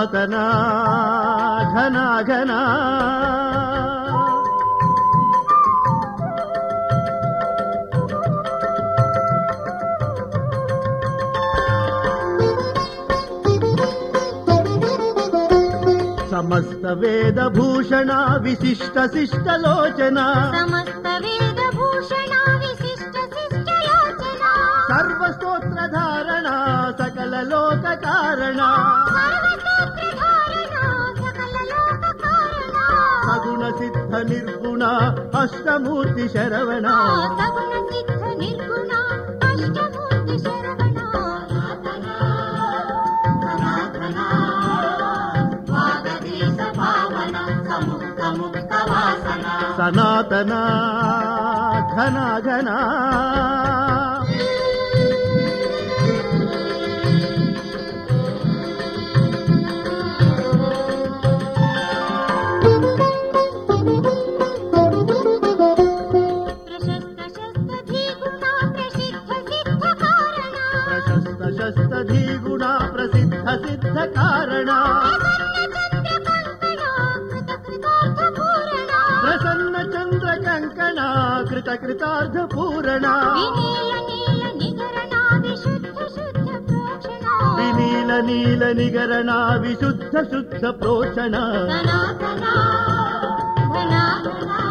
సనాతన ఘన ఘన సమస్త వేద భూషణ విశిష్ట శిష్టలోచన సమస్త వేద భూషణ విశిష్ట శిష్టలోచన సర్వస్తోత్ర ధారణ సకల లోక కారణ సర్వస్తోత్ర ధారణ సకల లోక కారణ సగుణ సిద్ధ నిర్గుణ అష్టమూర్తి శరవణ సగుణ సిద్ధ నిర్గుణ అష్టమూర్తి శరవణ సనాతన ఘన ఘన ప్రశస్త శస్తధీగుణ ప్రసిద్ధ సిద్ధ కారణ ప్రసన్న చంద్ర కంకణ కృత కృతార్థ పూరణ వినీల నీల నిగరణ విశుద్ధ శుద్ధ ప్రోషణ సనాతన